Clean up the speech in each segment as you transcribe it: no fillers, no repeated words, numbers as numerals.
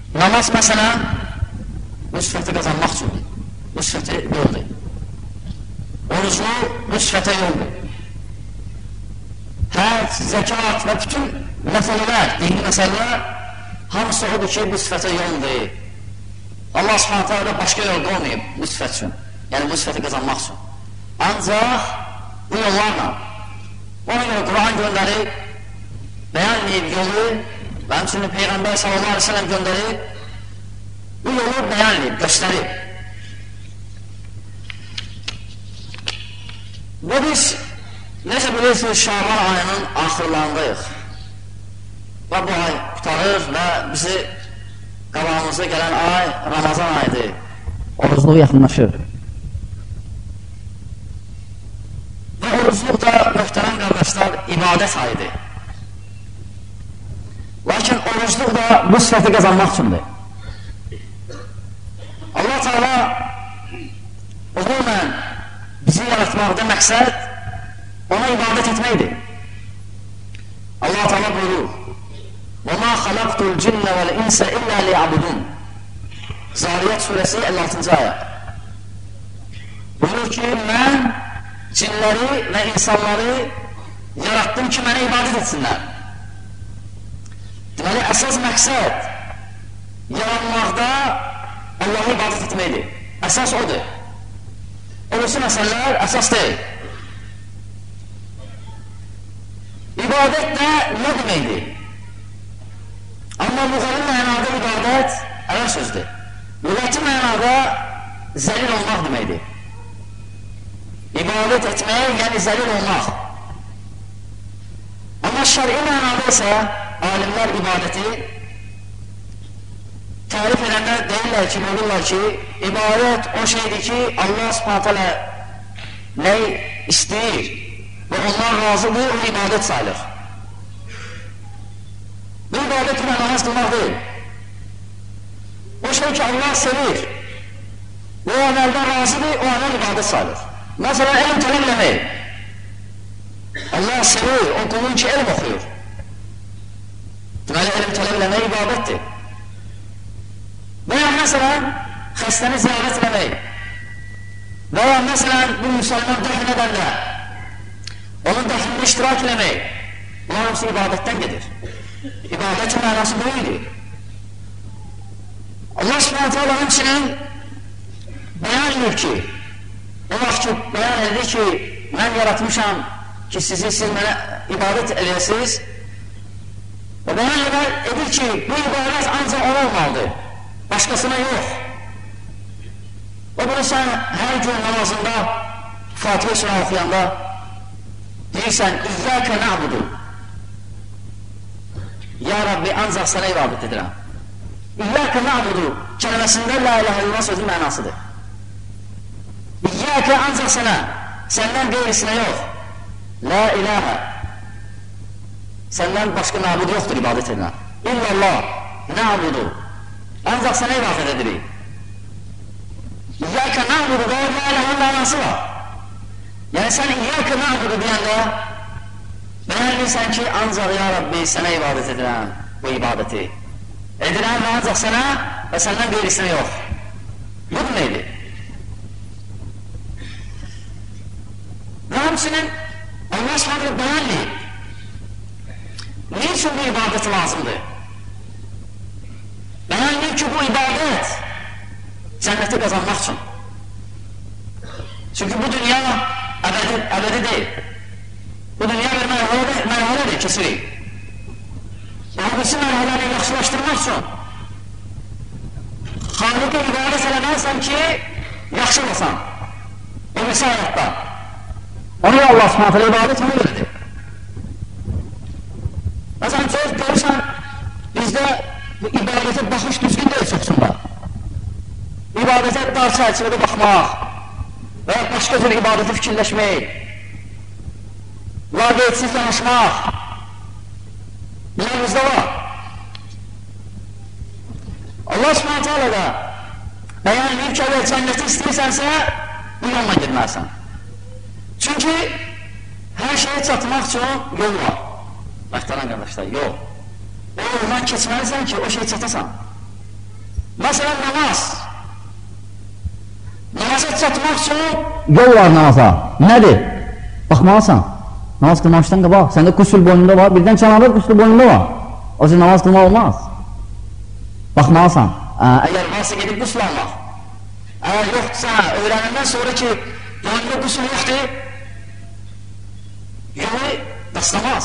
Namaz məsələn, bu sifəti qazanmaq üçündür. Bu sifəti yoldur. Oruclu bu sifətə yoldur. Həc, zəkat və bütün məsələlər, dini məsələlər hamısı odur ki, bu sifətə yoldur. Allah subhanətə alə başqa yol qoymayıb bu sifət üçün. Yəni bu sifəti qazanmaq üçün. Ancaq bu yollarla ona görə Quran göndərib, bəyan edib yolu və həmçinin Peyğəmbər sallallahu aleyhi ve sellem göndərib, bu yolu bəyan edib, göstərib. Və biz, necə bilirsiniz, Şaban ayının axırlarındayıq. Və bu ay qutarır və bizi qabağımıza gələn ay Ramazan ayıdır. Orucluq yaxınlaşır. Və orucluq da, möhtərəm qardaşlar, ibadət ayıdır. Lakin orucluq da bu sifəti qazanmaq üçündür. Allah Teala umumən bizi yaratmaqda məqsəd ona ibadət etməkdir. Allah Teala buyurur: وَمَا خَلَقْتُ الْجِنَّ وَالْاِنْسَ إِلَّا لِيَعْبُدُونَ Zariyat suresi 56. ayet. Buyurur ki, mən cinləri və insanları yarattım ki, mənə ibadət etsinlər. Deməli, əsas məqsəd yaranmaqda Allah'a ibadət etməkdir. Əsas odur. Olursa məsələlər əsas deyil. İbadət də nə deməkdir? Amma lüğəvi mənada ibadət ərəb sözdür. Lüğəti mənada zəlil olmaq deməkdir. İbadət etmək, yəni zəlil olmaq. Amma şəri mənada isə alimlər ibadəti tarif edənlər deyirlər ki, olurlar ki, ibadət o şeydir ki, Allah subhanət hələ nə istəyir və onlar razıdır, o ibadət sayılır. Bu ibadət ilə namaz qılmaq deyil. O şey ki, Allah sevir, o əməldən razıdır, o əməl ibadət sayılır. Məsələn, elm tələb eləmək. Allah sevir, o qulun ki, elm oxuyur. Deməli, elm tələb eləmək ibadətdir. Və ya məsələn, xəstəni ziyarət eləmək. Və ya məsələn, bu müsəlman dəfn edəndə, onun dəfnində iştirak eləmək. Bunlar hamısı ibadətdən gedir. İbadətin mənası böyüdür. Allah subhanətə Allah həmçinin bəyan edir ki, o vaxt ki, bəyan edir ki, mən yaratmışam ki, siz mənə ibadət eləyəsiniz. Və bəyan edir ki, bu ibadət ancaq ona olmalıdır, başqasına yox. Və bunu sən hər gün namazında, Fatihə surə oxuyanda deyirsən, İyyəkə na'budu. Ya Rabbi, ancaq sənə ibadət edirəm. İyyəkə na'budu kəlməsində la ilahə illallah sözün mənasıdır. İyyəkə ancaq sənə, səndən qeyrisinə yox. La ilahə, səndən başqa nabud yoxdur ibadət edilən. İllallah, na'budu, ancaq sənə ibadət edirik. İyyəkə na'budu da la ilahə mənası var. Yəni sən İyyəkə na'budu deyəndə bəyan edirsən ki, ancaq ya Rabbi, sənə ibadət edirəm bu ibadəti. Edirəm və ancaq sənə və səndən qeyrisinə yox. Bu neydir? Və həmçinin Allah s.ə.v. bəyan edir. Ne üçün bu ibadət lazımdır? Bəyan edir ki, bu ibadət cənnəti qazanmaq üçün. Çünki bu dünya əbədi deyil. Bu dünya bir mərhələdir, kesirik. Halbuki mərhələni yaxşılaşdırmaq üçün Xaliqə ibadət eləməlsən ki, yaxşı olsan. O birisi həyatda. Onu Allah s.ə.v. ibadət onu verir. Məsələn, söz görürsən, bizdə ibadətə baxış düzgün deyil çoxsunda. İbadətə dar çərçivədə baxmaq və başqa cür ibadəti fikirləşmək, laqeydsiz danışmaq bizimizdə var. Allah s.ə.v. da bəyan edir ki, əgər cənnəti istəyirsənsə, bu yolla girməlisən. Çünki hər şeyə çatmaq üçün yol var. Məhtərəm qardaşlar, yol. O yoldan keçməlisən ki, o şeyə çatasan. Məsələn, namaz. Namaza çatmaq üçün yol var namaza. Nədir? Baxmalısan. Namaz qılmamışdan qabaq. Səndə qüsül boynunda var. Birdən kənarda qüsül boynunda var. O üçün namaz qılmaq olmaz. Baxmalısan. Əgər varsa gedib qüsül almaq. Əgər yoxdursa, öyrənəndən sonra ki, boynunda qüsül yoxdur, yolu dastamaz.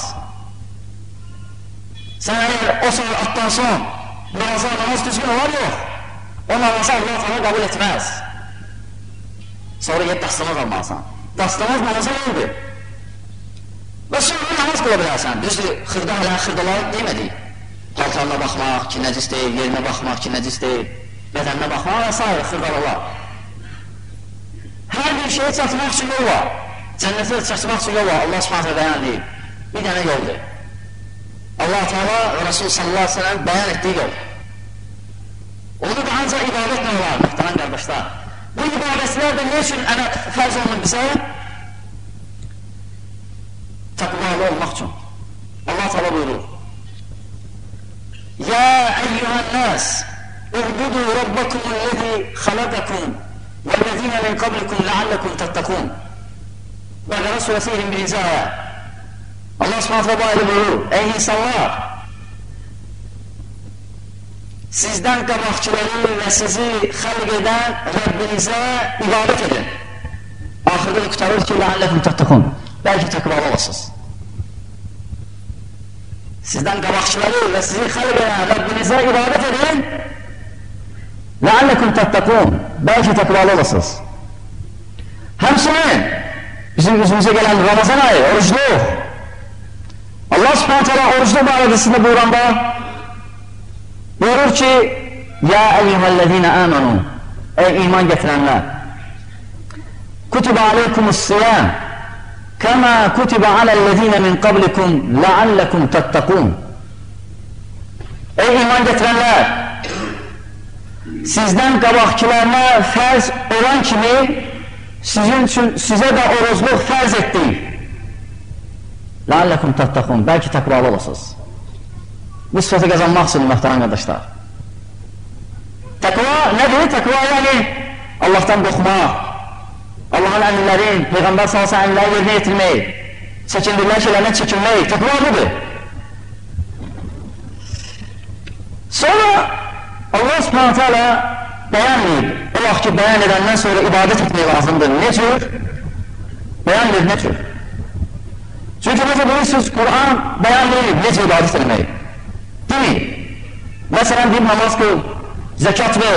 Sən əgər o sonra atdan son namaz düzgün olar yox, o namazı Allah sana qəbul etməz. Sonra yet dastamaz almalısan. Dastamaz namaza yoldur. Və sonra namaz qıla bilərsən. Düzdür, xırda hələ xırdaları demədik. Paltarına baxmaq ki, nəcis deyil, yerinə baxmaq ki, nəcis deyil, bədəninə baxmaq və s. xırdalar. Hər bir şeyə çatmaq üçün yol var. Cənnətə çatmaq üçün yol var. Allah subhanətə bəyan deyil. Bir dənə yoldur. Allah-u Teala və Rasul sallallahu aleyhi ve sellem bəyan etdiyi yol. Onu da ancaq ibadətlə olar, mühtərəm qardaşlar. Bu ibadətlər də ne üçün fərz olunur bizə? Təqvalı olmaq üçün. Allah Teala buyurur. Ya eyyuhən nəs, u'budu rabbakumul-lezi xalaqakum vəl-lezine min qablikum leallekum tettaqun. Bəqərə surəsi 21-ci ayə. Allah subhanətlə bayılı buyurur. Ey insanlar! Sizdən qabaqçıları və sizi xəlq edən Rəbbinizə ibadət edin. Axırda da qutarır ki, leallekum tettaqun. Bəlkə təqvalı olasınız. Sizdən qabaqçıları və sizi xəlq edən Rəbbinizə ibadət edin. Leallekum tettaqun. Bəlkə təqvalı olasınız. Həmçinin bizim üzümüzə gələn Ramazan ayı, orucluq. Allah subhanət hələ orucluq barədəsində buyuranda buyurur ki, Ya eyyuhəl-ləzīnə əmənu, ey iman gətirənlər, Kutibə aleykumus-siyam, kəmə kutibə aləl-ləzīnə min qablikum, ləalləkum təttəqun. Ey iman gətirənlər, sizdən qabaqçılarına fərz olan kimi, sizə də orucluq fərz etdik. Ləalləkum təttəqun, bəlkə təqvalı olasınız. Bu sifəti qazanmaq üçün, mühtərəm qardaşlar. Təqva nədir? Təqva yəni Allahdan qorxmaq, Allahın əmrlərin, Peyğəmbər sallallahu əleyhi və səlləm əmrləri yerinə yetirmək, çəkindirilən şeylərdən çəkinmək, təqva budur. Sonra Allah subhanahu teala bəyan edib, o vaxt ki, bəyan edəndən sonra ibadət etmək lazımdır. Ne cür? Bəyan edib, ne cür? Çünki necə bilirsiniz, Quran bəyan edib, necə ibadət etmək? Değil. Məsələn, bir namaz qıl, zəkat ver,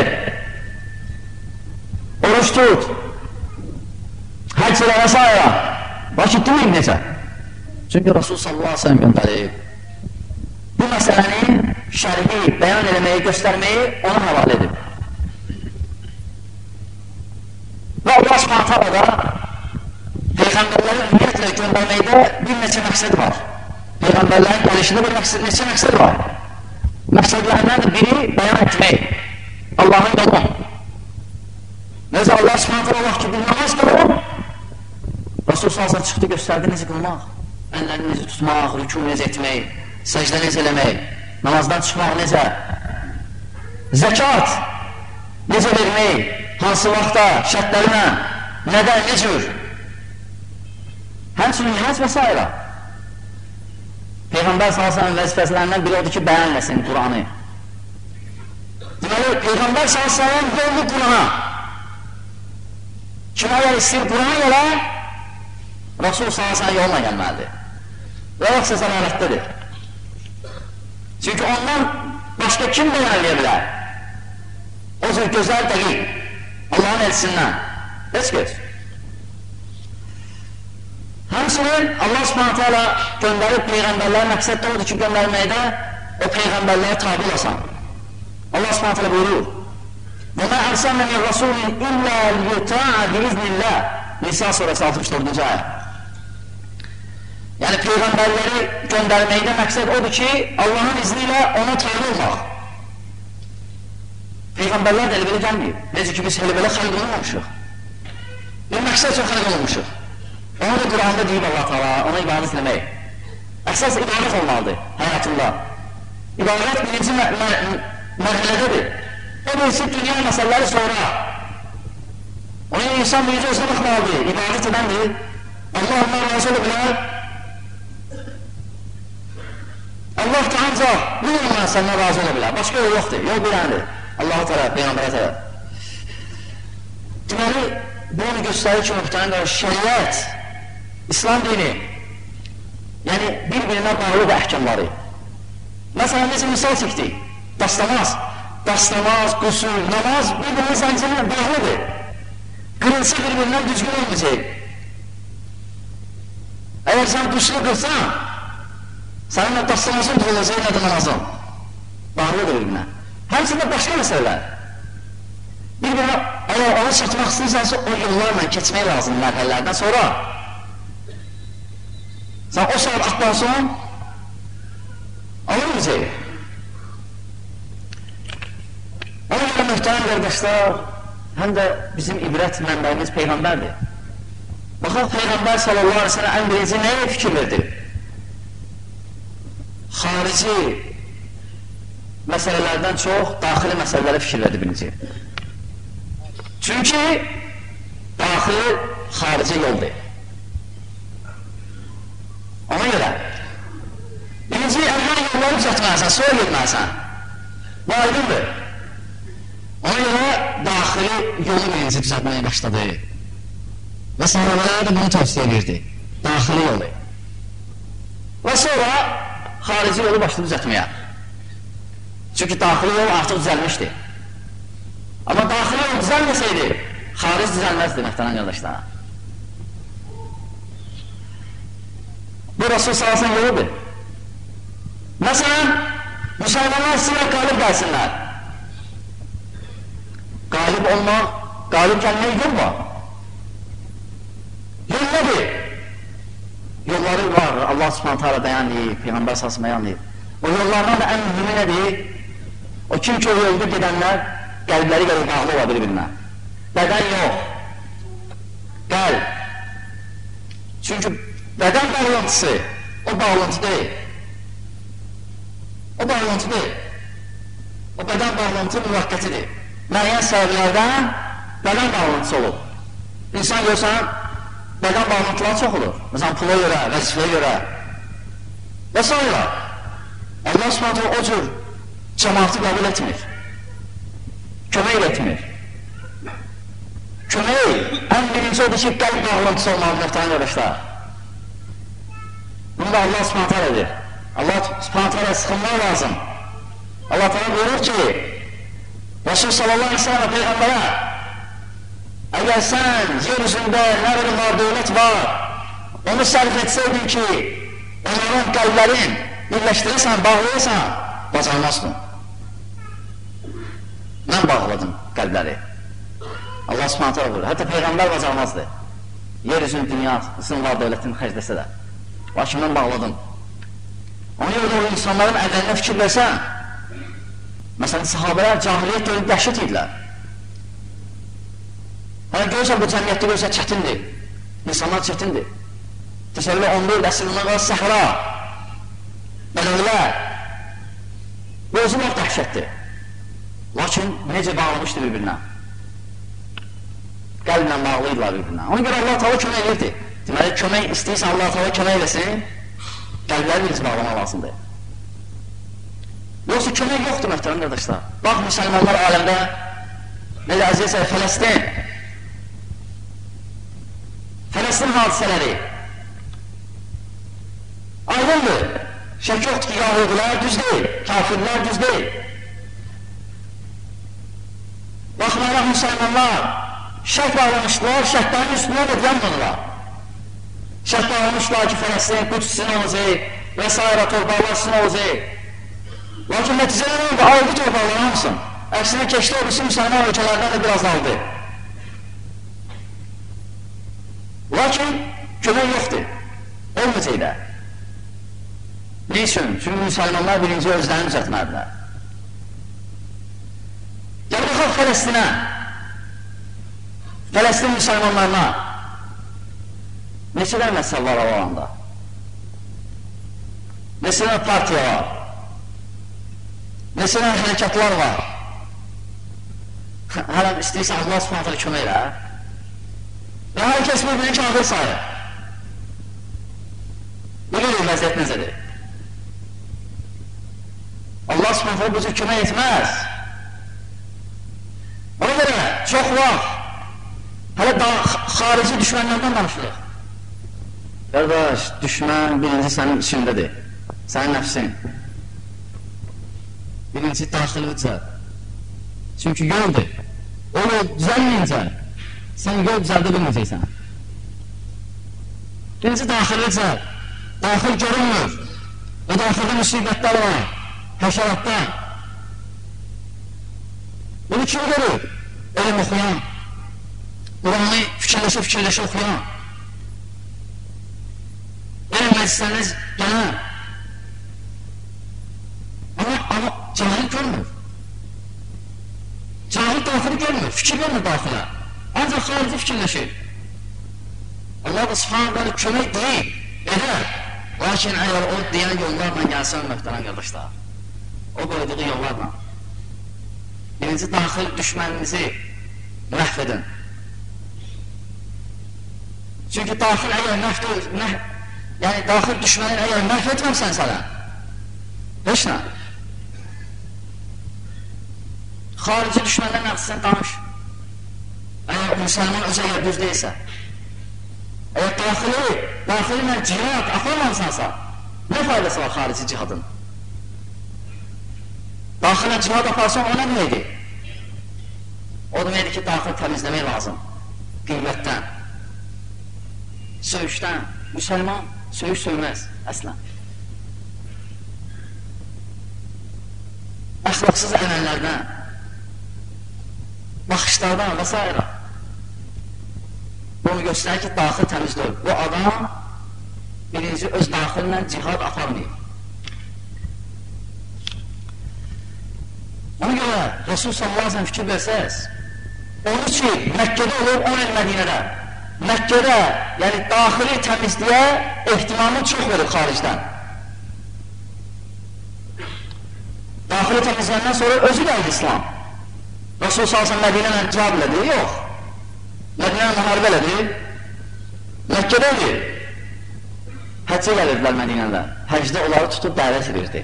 oruç tut, həcc elə və s. Lakin deməyim necə? Çünki Rasul sallallahu aleyhi ve sellem göndərib. Bu məsələni şərhi, bəyan eləməyi, göstərməyi ona həval edib. Və Allah subhanətə da Peyğəmbərləri ümumiyyətlə göndərməkdə bir neçə məqsəd var. Peyğəmbərlərin gəlişində bir neçə məqsəd var. Məqsədlərindən biri bəyan etmək, Allahın yolu. Necə Allah subhanətə vaxt ki, bir namaz qılır, Rasul sallallahu çıxdı, göstərdi necə qılmaq, əlləri necə tutmaq, rükû necə etmək, səcdə necə eləmək, namazdan çıxmaq necə, zəkat necə vermək, hansı vaxtda, şərtlərinə, nədən, ne cür, həmçinin həcc və s. Peyğəmbər s.ə.v vəzifəsilərindən biri odur ki, bəyan eləsin Quranı. Deməli, Peyğəmbər s.ə.v yollu Qurana. Kim əgər istəyir Quran yola, Rasul s.ə.v yoluna gəlməlidir. Və yoxsa zəlalətdədir. Çünki ondan başqa kim bəyan eləyə bilər? O cür gözəl dəqiq, Allahın elçisindən. Heç göz. Həmçinin Allah subhanətə alə göndərib Peyğəmbərlər məqsəddə odur ki, göndərməkdə o Peyğəmbərlərə tabi olasan. Allah subhanətə alə buyurur. وَمَا أَرْسَلْنَا مِنْ رَسُولٍ إِلَّا لِيُطَاعَ بِإِذْنِ اللّٰهِ Nisa surəsi 64-cü ayə. Yəni Peyğəmbərləri göndərməkdə məqsəd odur ki, Allahın izni ilə ona tabi olmaq. Peyğəmbərlər də elə belə gəlməyib. Necə ki, biz elə belə xəlq olmamışıq. Bir məqsəd üçün xəlq olmamışıq. Onu da Quranda deyib Allah Teala, ona ibadət eləmək. Əsas ibadət olmalıdır həyatında. İbadət birinci mərhələdədir. O birisi dünya məsələləri sonra. Onun insan birinci özünə baxmalıdır, ibadət edəndir. Allah ondan razı ola bilər. Allah da ancaq bu yolla səndən razı ola bilər. Başqa yol yoxdur, yol biləndir. Allah-u tərəf, Peyyambərə tərəf. Deməli, bu onu göstərir ki, mühtəmin qarşı şəriət, İslam dini, yəni bir-birinə bağlıdır əhkamları. Məsələn, necə misal çəkdik, dastamaz, qüsul, namaz bir-birinin zəncirlə bağlıdır. Qırılsa bir-birindən düzgün olmayacaq. Əgər sən qüsulu qırsan, səninlə dastamazın qırılacaq, nədir namazın? Bağlıdır bir-birinə. Həmçində başqa məsələlər. Bir-birinə, əgər onu çatmaq istəyirsənsə, o yollarla keçmək lazım mərhələlərdən sonra. Sən o saat atlansın, alınmayacaq. Ona görə mühtəmin qardaşlar, həm də bizim ibrət mənbəyimiz Peyğəmbərdir. Baxaq, Peyğəmbər sallallahu aleyhi ve sellem ən birinci nəyə fikir verdi? Xarici məsələlərdən çox daxili məsələlərə fikir verdi birinci. Çünki daxili xarici yoldur. Ona görə birinci əvvəl yolları düzəltməlisən, sonra getməlisən. Bu aydındır. Ona görə daxili yolu birinci düzəltməyə başladı. Və sahabələrə də bunu tövsiyə edirdi. Daxili yolu. Və sonra xarici yolu başladı düzəltməyə. Çünki daxili yol artıq düzəlmişdi. Amma daxili yol düzəlməsəydi, xaric düzəlməzdi məhtərəm qardaşlara. Bu Rasul sallallahu yoludur. Məsələn, müsəlmanlar sizə qalib gəlsinlər. Qalib olmaq, qalib gəlmək yol var. Yol nədir? Yolları var, Allah subhanətə alə bəyan edib, Peyğəmbər sallallahu bəyan edib. O yollardan da ən mühümü nədir? O kim ki o yolda gedənlər qəlbləri gəlib bağlı ola bir-birinə. Bədən yox. Qəlb. Çünki bədən bağlantısı o bağlantı deyil. O bağlantı deyil. O bədən bağlantı müvəqqətidir. Müəyyən səbəblərdən bədən bağlantısı olur. İnsan görsən, bədən bağlantıları çox olur. Məsələn, pula görə, vəzifəyə görə və s. Allah subhanətə o cür cəmaatı qəbul etmir. Kömək etmir. Kömək ən birinci odur ki, qəlb bağlantısı olmalı mühtəmin qardaşlar. Bunu da Allah subhanətə edir. Allah subhanətə sıxılmaq lazım. Allah təala buyurur ki, Rasul sallallahu aleyhi ve sellem Peyğəmbərə, əgər sən yer üzündə nə qədər var, dövlət var, onu sərf etsəydin ki, onların qəlblərin birləşdirəsən, bağlayasan, bacarmazsın. Mən bağladım qəlbləri. Allah subhanətə buyurur. Hətta Peyğəmbər bacarmazdı. Yer üzünün dünyasının var, dövlətin xərcləsə də. Lakin mən bağladım. Ona görə o insanların ədəlinə fikir versən, məsələn, sahabələr cahiliyyət dönüb dəhşət idilər. Hələ görürsən, bu cəmiyyətdə görürsən, çətindir. İnsanlar çətindir. Təsəvvürlə 14 əsr bundan qalır səhra, bələdilər. Bu özü var dəhşətdir. Lakin necə bağlamışdır bir-birinə? Qəlblə bağlıydılar bir-birinə. Ona görə Allah Teala kömək edirdi. Deməli, kömək istəyirsən Allah Teala kömək eləsin, qəlbləri birisi bağlamaq lazımdır. Yoxsa kömək yoxdur, möhtərəm qardaşlar. Bax, müsəlmanlar aləmdə, necə əzizsə, Fələstin hadisələri. Aydındır. Şək yoxdur ki, yahudilər düz deyil, kafirlər düz deyil. Baxmayaraq müsəlmanlar şək bağlamışdılar, şəklərin üstünə də yanmadılar. Şək bağlamışdılar ki, Fələstin Qüdsün olacaq və s. torpaqlarsın olacaq. Lakin nəticələr oldu, aldı torpaqları hamısın. Əksinə keçdi o birisi müsəlman ölkələrdən də biraz aldı. Lakin kömək yoxdur, olmayacaq da. Ne üçün? Çünki müsəlmanlar birinci özlərini düzəltmədilər. Gəl baxaq Fələstinə, Fələstin müsəlmanlarına neçədən məsəl var alanda? Neçədən partiya var? Neçədən hərəkatlar var? Hələ istəyirsən Allah subhanətlə kömək elə. Və hər kəs bir-birini kafir sayır. Bilir vəziyyət necədir? Allah subhanətlə bu cür kömək etməz. Ona görə çox vaxt hələ xarici düşmənlərdən danışılır. Qardaş, düşmən birinci sənin içindədir. Sənin nəfsin. Birinci daxili düzəl. Çünki yoldur. O yol düzəlməyincə sən yol düzəldə bilməyəcəksən. Birinci daxili düzəl. Daxil görünmür. Və daxildə müsibətlər var. Həşəratlar. Bunu kim görür? Elm oxuyan. Quranı fikirləşə oxuyan. Elm məclisləriniz gələn. Amma cahil görmür. Cahil daxili görmür, fikir görmür daxilə. Ancaq xarici fikirləşir. Allah da subhanələ kömək deyil, edər. Lakin əgər o deyən yollarla gəlsən möhtərəm qardaşlar, o qoyduğu yollarla birinci daxil düşməninizi məhv edin. Çünki daxil əgər yəni daxil düşmənin əgər məhv etməmsən sənə, heç nə. Xarici düşməndən nəqsisən danış. Əgər müsəlman özə əgər düz deyilsə, əgər daxili ilə cihad aparmamsansa, nə faydası var xarici cihadın? Daxilə cihad aparsan, o nə deməkdir? O deməkdir ki, daxil təmizləmək lazım. Qeybətdən, söyüşdən. Müsəlman söyüş söyməz, əslən. Əxlaqsız əməllərdən, baxışlardan və s. Bunu göstərir ki, daxil təmizdir. Bu adam birinci öz daxilindən cihad aparmayıb. Ona görə Resul sallallahu aleyhi ve sellem fikir versəz, onu ki, Məkkədə olur, 10 il Mədinədə. Məkkədə, yəni daxili təmizliyə ehtimamı çox verir xaricdən. Daxili təmizləyəndən sonra özü gəldi İslam. Resul sallallahu aleyhi ve sellem Mədinələ cihad elədi, yox. Mədinələ müharibə elədi, Məkkədə idi. Həccə gəlirdilər Mədinədə, həcdə onları tutub dəvət edirdi.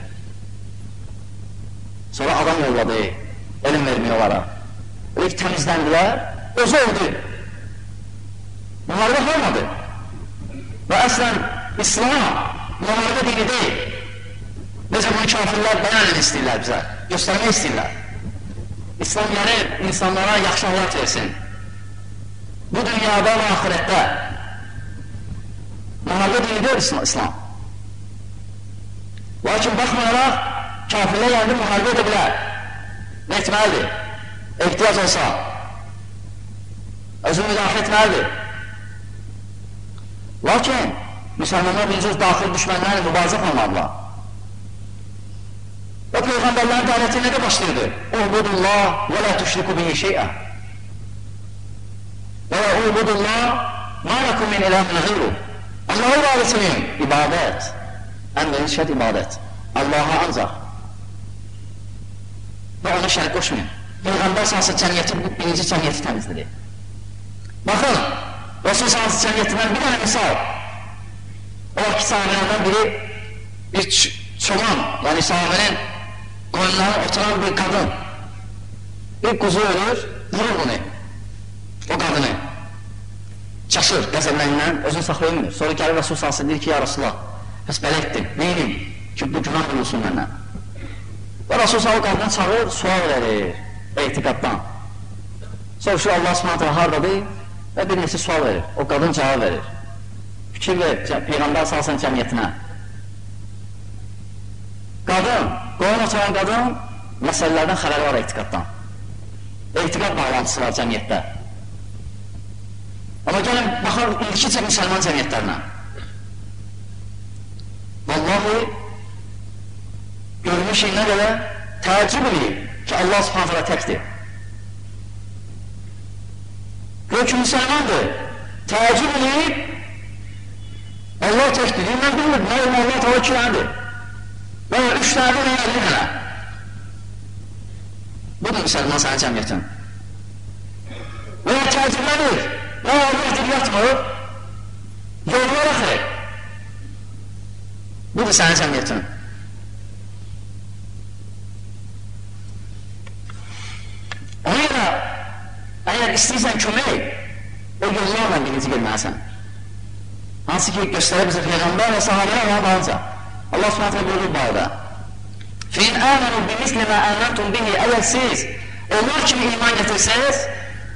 Sonra adam yolladı, elm vermiyor onlara. Öyle ki təmizləndilər, özü öldü. Müharibə olmadı. Və əslən İslam müharibə dini deyil. Necə bunu kafirlər bəyan edin istəyirlər bizə, göstərmək istəyirlər. İslam yəni insanlara yaxşı həyat versin. Bu dünyada və ahirətdə. Müharibə dini deyil İslam. Lakin baxmayaraq, kafirlər yəni müharibə edə bilər. Nə etməlidir? Ehtiyac olsa, özünü müdafiə etməlidir. Lakin, müsəlmanlar birinci daxil düşmənlərlə mübarizə olmalılar. O Peyğəmbərlərin dəvəti nədə başlayırdı? Ubudullah və la tüşriku bihi şeyə. Və ubudullah ma lakum min ilahin ghayru. Allah'a ibadət edin. İbadət. Ən birinci şərt ibadət. Allah'a ancaq. Və ona şərik qoşmayın. Peyğəmbər sansı cəmiyyəti birinci cəmiyyəti təmizlidir. Baxın, Resul sansı cəmiyyətindən bir dənə misal. O iki sahabələrdən biri bir çoban, yəni sahabənin qoyunların oturan bir qadın. Bir quzu ölür, vurur bunu, o qadını. Çaşır qəzəblərindən, özünü saxlayamır. Sonra gəlir Resul sansı deyir ki, ya Resulullah, bəs belə etdim, neyim ki, bu günah bulunsun məndən. Və Resul sansı o qadını çağırır, sual verir, etiqaddan. Soruşur Allah subhanətə hardadır və bir neçə sual verir, o qadın cavab verir. Fikir verir, Peyğəmbər salsan cəmiyyətinə. Qadın, qoyun oturan qadın məsələlərdən xəbəri var etiqaddan. Etiqad bağlantısı var cəmiyyətdə. Amma gəlin, baxar ilki müsəlman cəmiyyətlərinə. Vallahi, görmüş nə qədər təəccüb edir ki, Allah subhanətələ təkdir. Gör ki, müsəlmandır, təəccüb edir, Allah təkdir. Mən bilmirdim, nə Allah təala iki dənədir. Və 3 dənədir, və 50 dənə. Budur müsəlman sənin cəmiyyətin. təəccüblənir. Nə Allah deyir, yatmır. Yollar axı. Budur sənin cəmiyyətin. Ona görə, əgər istəyirsən kömək, o yollarla birinci gelməlisən. Hansı ki, göstərə bizə Peyğəmbər və sahabələr ona dalınca. Allah s.ə.v. buyurur barədə. Fin əmənu bimisli mə əməntum bihi, əgər siz onlar kimi iman getirsəniz,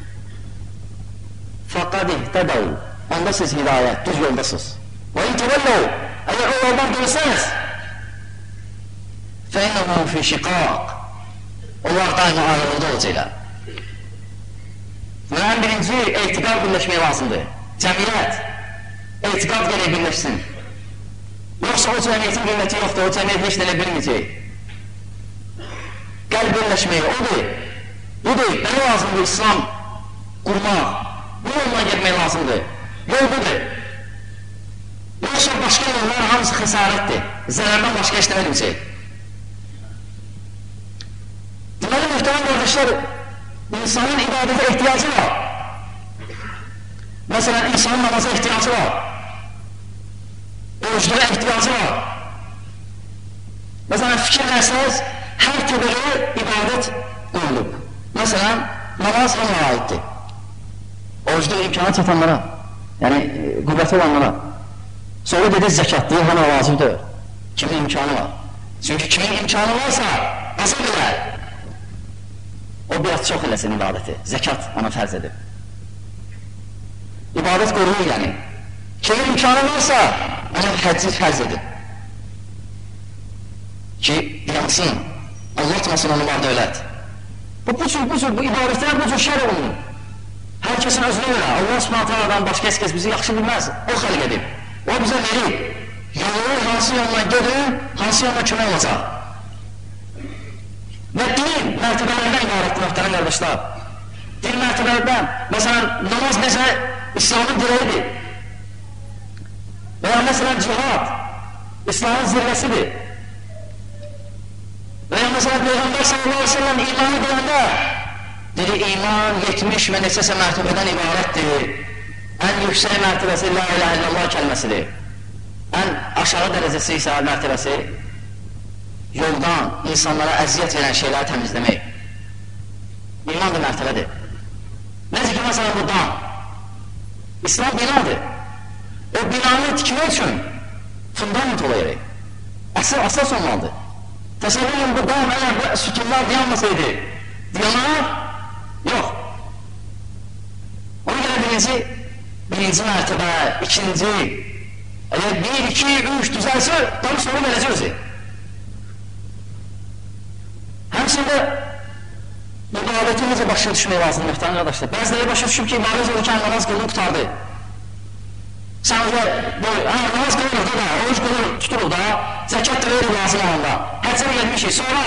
fəqad ihtədəv, onda siz hidayət, düz yoldasınız. Və intəvəlləv, əgər o yoldan dönsəniz, fəinnəvən fi şiqaq, onlar daima ayrılıqda olacaqlar. Və ən birinci, etiqad birləşmək lazımdır. Cəmiyyət, etiqad gələk birləşsin. Yoxsa o cəmiyyətin qiyməti yoxdur, o cəmiyyət heç nələ bilməyəcək. Qəlb birləşmək, odur. Budur, mənə lazımdır İslam qurmaq. Bu yoluna getmək lazımdır. Yol budur. Yoxsa başqa yollar hamısı xəsarətdir. Zərərdən başqa işləməliyəcək. Deməli, mühtəmən qardaşlar, insanın ibadətə ehtiyacı var. Məsələn, insanın namaza ehtiyacı var. Oruclara ehtiyacı var. Məsələn, fikirlərsəniz, hər təbəqə ibadət qoyulub. Məsələn, namaz hamıya aiddir. Orucda imkana çatanlara, yəni qüvvəti olanlara. Sonra dedik zəkatlığı hamıya vacibdir. Kimin imkanı var? Çünki kimin imkanı varsa, azı bilər. O biraz çox eləsin ibadəti. Zəkat ona fərz edib. İbadət qoruyur yəni. Kimin imkanı varsa, ona həcci fərz edib. Ki, yansın, Allah tutmasın onu var dövlət. Bu ibadətlər bu cür şər olunur. Hər kəsin özünə görə, Allah subhanətələrdən başqa kəs bizi yaxşı bilməz. O xəlq edib. O bizə verib. Yolu hansı yoluna gedin, hansı yoluna kömək olacaq. Və din mərtəbələrdən ibarətdir, mühtərəm qardaşlar. Din mərtəbələrdən, məsələn, namaz necə İslamın direğidir. Veya məsələn, cihad, İslamın zirvəsidir. Veya məsələn, Peyğəmbər sallallahu aleyhi ve sellem imanı deyəndə, dedi, iman 70 və neçəsə mərtəbədən ibarətdir. Ən yüksək mərtəbəsi La ilahe illallah kəlməsidir. Ən aşağı dərəcəsi isə mərtəbəsi yoldan insanlara əziyyət verən şeyləri təmizləmək. İman da mərtəbədir. Necə ki, məsələn, bu dam. İslam binadır. O binanı tikmək üçün fundament olayırıq. Əsas olmalıdır. Təsəvvürün bu dam, əgər bu sütunlar dayanmasaydı, dayanar? Yox. Ona görə birinci mərtəbə, ikinci, əgər 1, 2, 3 düzəlsə, tam sonra verəcək özü. Həmçində ibadəti necə başa düşmək lazımdır, mühtəmən qardaşlar. Bəziləri başa düşüb ki, ibadət olurkən namaz qılını qutardı. Sən namaz qılınır da, oruç qılır, tuturur da, zəkat da verir lazım olanda. Həccə gelmişik, sonra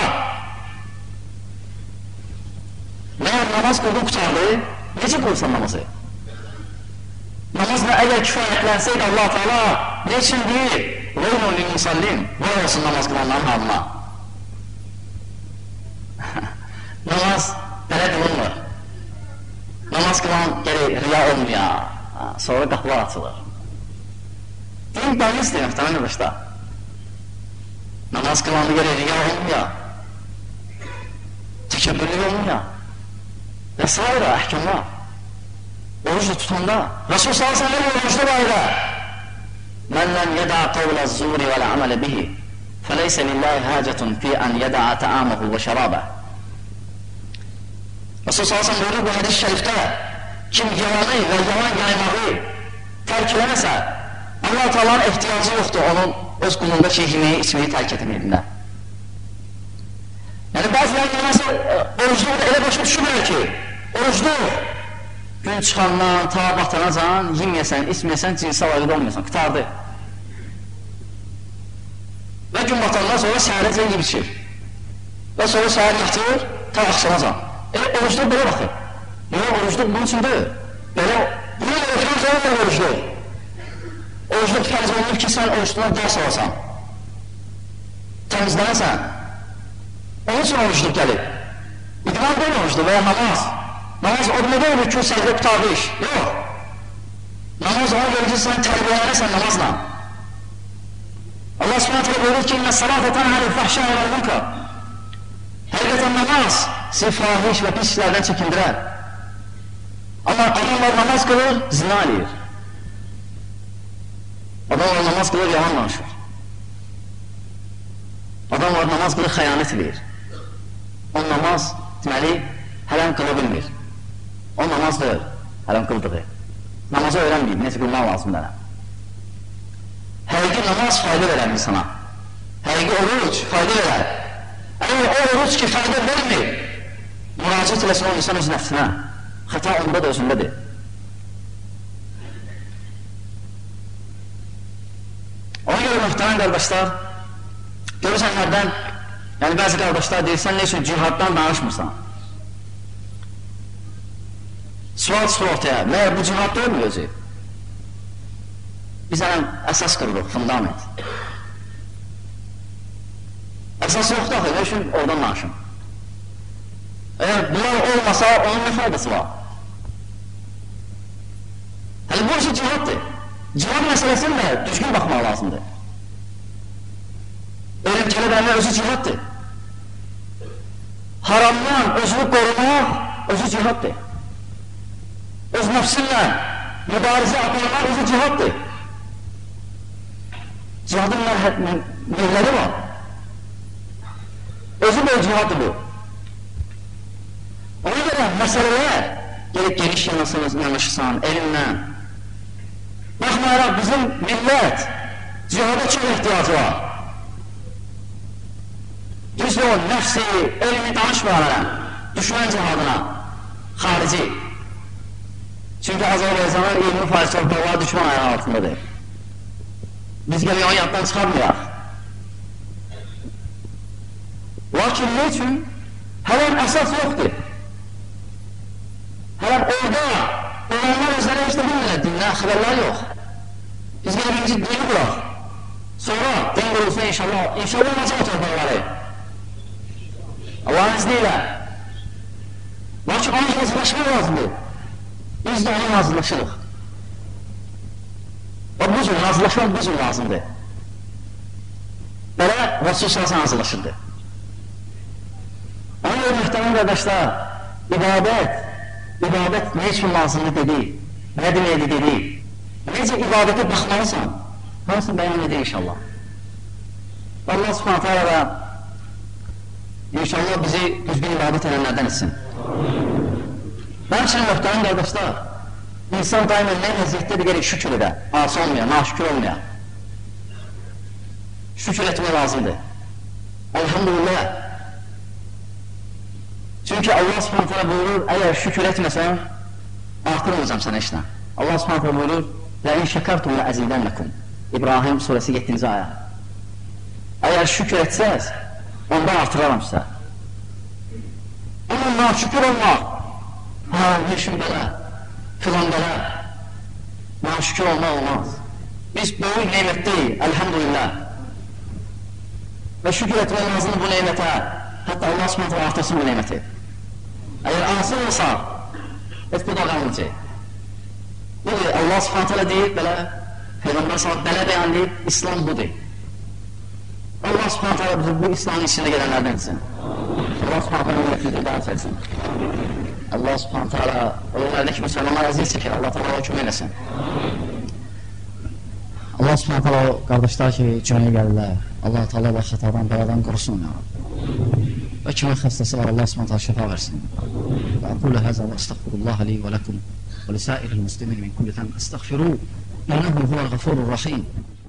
məyər namaz qılını qutardı, necə qılırsan namazı? Namazla əgər kifayətlənsəydi Allah-u Teala, ne üçün deyir? Veynun li musallim, var olsun namaz qılanların halına. Namaz belə qılınmır. Namaz qılan gərək riya olmuya, sonra qapılar açılır. Din bəlisdir, mühtəmən qardaşlar. Namaz qılanı gərək riya olmuya, təkəbbürlük olmuya və s. əhkamlar. Orucda tutanda, Rasul sallallahu aleyhi ve sellem orucda bayıda Mən ləm yədəə qavlə zuri və lə'amələ bihi fəleysə lillahi həcətun fi ən yədəə təaməhu və şərabə. Rasul sallallahu aleyhi ve sellem buyurur bu hədis şərifdə, kim yalanı və yalan yaymağı tərk eləməsə, Allah-u Teala'nın ehtiyacı yoxdur onun öz qulundakı yeməyi, içməyi tərk etməyində. Yəni bəziləri nəsə orucluqda elə başa düşürlər ki, orucluq gün çıxandan, ta batanacan, yeməyəsən, içməyəsən, cinsi alayqda olmayəsən, qutardı. Və gün batandan sonra səhərəcə yiyib içir. Və sonra səhər yatır, ta axşamacan. Orucluq belə baxır. Yox, orucluq bunun üçün deyil. Bunu orucluq zorunlar orucluq. Orucluq fərz olunur ki, sən orucluqdan dərs alasan. Təmizlənəsən. Onun üçün orucluq gəlib. İqrar deyil orucluq və ya namaz. Namaz o demək deyil ki, səcdə qutardı iş. Yox. Namaz ona görə ki, sən tərbiyələnirsən namazla. Allah subhanətlə buyurur ki, İnnə salata tənhəl fəhşə və munkar. Həqiqətən namaz sizi fahiş və pis işlərdən çəkindirər. Amma adamlar namaz qılır, zina eləyir. Adamlar namaz qılır, yalan danışır. Adamlar namaz qılır, xəyanət eləyir. O namaz, deməli, hələm qıla bilmir. O namazdır, hələm qıldığı. Namazı öyrənməyib, necə qılmaq lazımdır hələm. Həqiqi namaz fayda verər insana. Həqiqi oruc fayda verər. Əgər o oruc ki, fayda vermir, müraciət eləsin o insan öz nəfsinə. Xəta onda da özündədir. Ona görə mühtərəm qardaşlar, görürsənlərdən, yəni bəzi qardaşlar deyir, sən ne üçün cihaddan danışmırsan? Sual çıxır ortaya, məyər bu cihad olmuyor özü? Biz əsas qırılıq, fundament. Əsas yoxdur axı, ne üçün oradan danışım? Əgər bunlar olmasa, onun nə faydası var? Hələ bu işi cihaddır. Cihad məsələsinin də düzgün baxmaq lazımdır. Öyrəmkələ bəyənlər özü cihaddır. Haramdan özünü qorumaq özü cihaddır. Öz nəfsinlə mübarizə aparmaq özü cihaddır. Cihadın mərhələri var. Özü də cihaddır bu. Ona görə məsələlər gelib geniş yanaşırsan, elinlə. Baxmayaraq bizim millət cihada çox ehtiyacı var. Düzdür o, nəfsi, elmi danışmayalarım, düşmən cihadına, xarici. Çünki Azərbaycanın 20% torpaqları düşmən ayağı altındadır. Biz gələk onun yaddan çıxarmayaq. Lakin ne üçün? Hələm əsas yoxdur. Hələm orada olanlar özləri heç də bilmirlər, dindən xəbərlər yox. Biz gələk birinci dini quraq. Sonra din qurulsa inşallah, inşallah olacaq torpaqları. Allah'ın izniyle. Lakin ona hazırlaşmaq lazımdır. Biz de ona hazırlaşırıq. O bu cür hazırlaşmaq bu cür lazımdır. Belə Rasul sallallahu hazırlaşırdı. Ona görə mühtərəm qardaşlar, ibadət ne üçün lazımdır dedi, nə deməkdir dedi, necə ibadətə baxmalısan, hamısını bəyan edir inşallah. Allah subhanətə alə İnşallah bizi düzgün ibadət edənlərdən etsin. Həmçinin mühtərəm qardaşlar, insan daimən nə vəziyyətdədir gerək şükür edə, asi olmaya, naşükür olmaya. Şükür etmək lazımdır. Elhamdülillah. Çünki Allah subhanətələ buyurur, əgər şükür etməsən, artırmayacam sənə işlə. Allah subhanətələ buyurur, لَاِنْ شَكَرْتُمْ لَأَزِيدَنَّكُمْ İbrahim surəsi 7-ci aya. Əgər şükür etsəz, onda artıraram sizə. Amma naşükür olmaq, neşin belə, filan belə, naşükür olmaq olmaz. Biz böyük neymətdəyik, əlhamdülillah. Və şükür etmək lazımdır bu neymətə, hətta Allah subhanətə artırsın bu neyməti. Əgər asıl olsa, et bu da qalmayacaq. Budur, Allah subhanətə deyib belə, Peyğəmbər sallallahu belə bəyan deyib, İslam budur. Allah subhanətə alə bizi bu İslamın içində gələnlərdən etsin. Allah subhanətə alə müləfizdir, daha çəksin. Allah subhanətə alə onlardakı müsəlmanlar əziz çəkir, Allah təala kömək eləsin. Allah subhanətə alə qardaşlar ki, cəmiyə gəlirlər, Allah təala və xətadan, bəladan qorusun. Və kimin xəstəsi var, Allah subhanətə alə şəfa versin. Və aqulə həzə və əstəğfirullah li və ləkum və lisəiril muslimin min kulli təm əstəğfiru, innəhu huvəl-ğafurur-rahim.